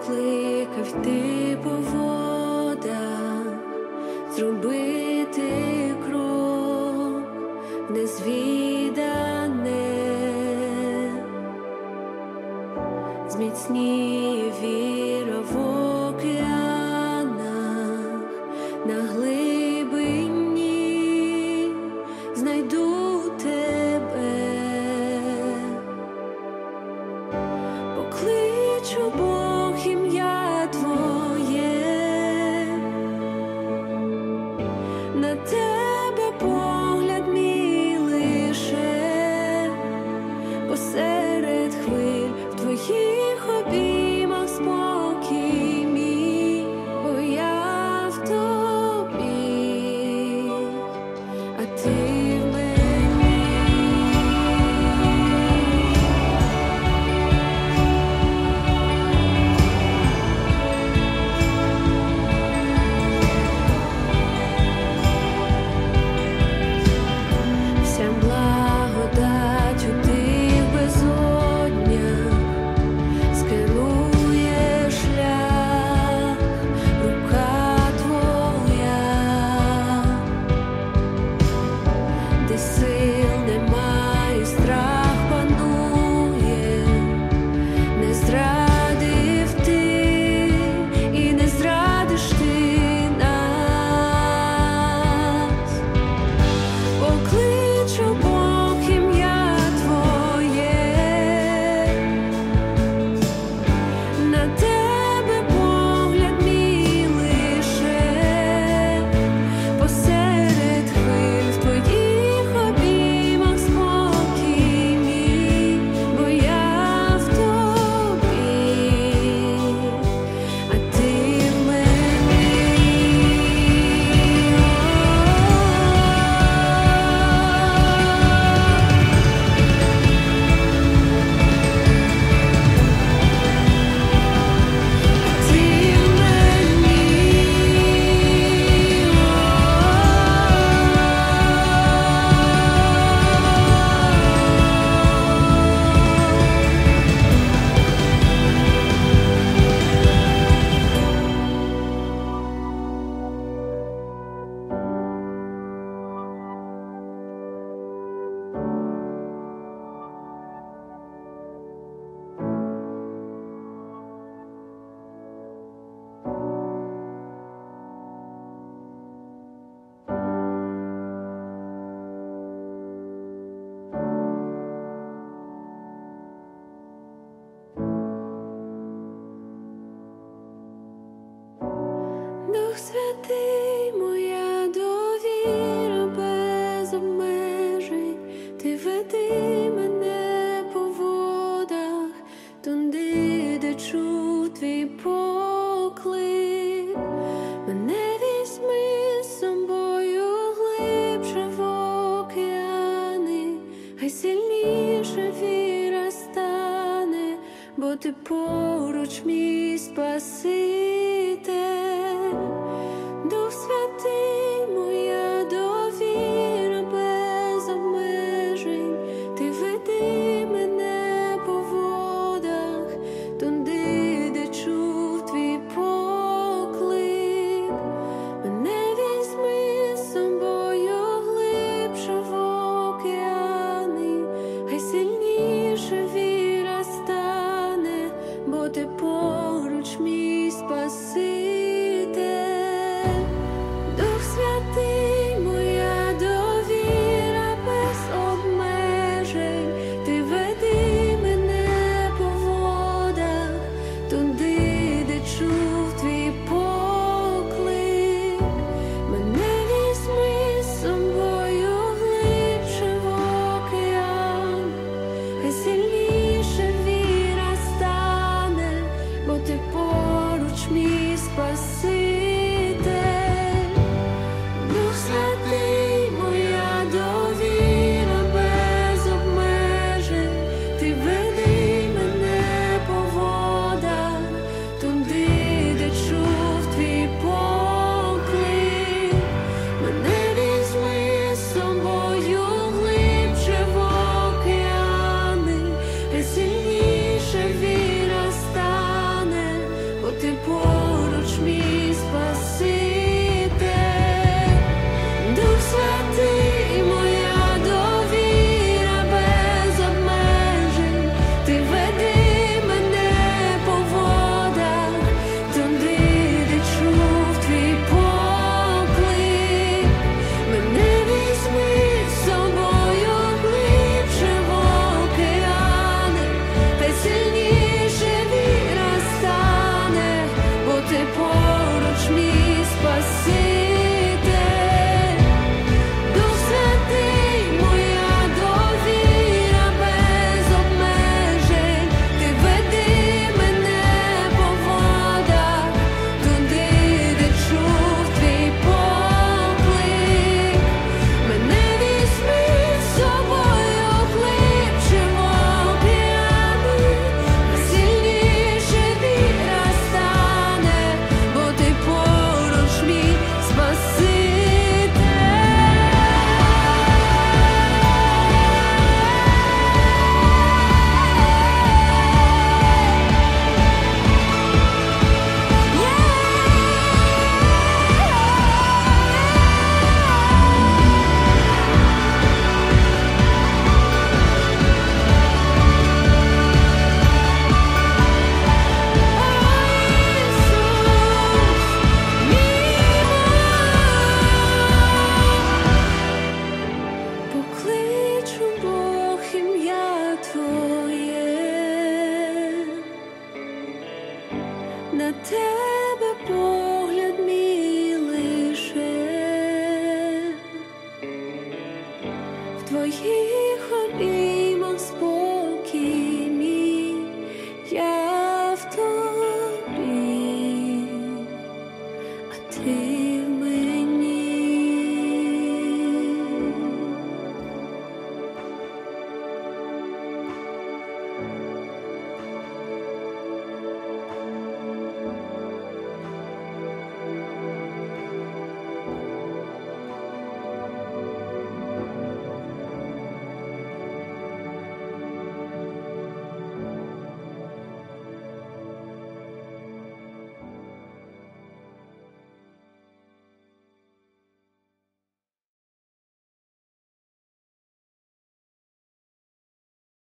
покликав йти по водах, зробити крок в незвідане, зміцніє віра в океанах, на глибині знайду тебе, покличу Бог ім'я Твоє, на Тебе погляд мій лише, посеред хвиль в Твоїх обіймах спокій мій, бо я в Тобі, а Ти в мені. Вся благодать у Тих безоднях скерує шлях, рука Твоя, де сил немає, страх панує, не зрадив Ти і не зрадиш Ти нас. Покличу Бог ім'я Твоє, на Тебе погляд мій лише, посеред хвиль в Твоїх обіймах спокій мій, бо я в Тобі, а Ти в мені. Дух Святий, моя довіра без обмежень, Ти веди мене по водах, туди, де чув Твій поклик. Мене візьми з собою глибше в океани, хай сильніша віра стане, бо Ти поруч мій Спаситель. Дух Святий, моя довіра без обмежень, Ти веди мене по водах, туди, де чув Твій поклик. Мене візьми з собою глибше в океани, хай сильніша віра стане, бо Ти поруч мій Спаситель. Дух Твоїх обіймах спокій.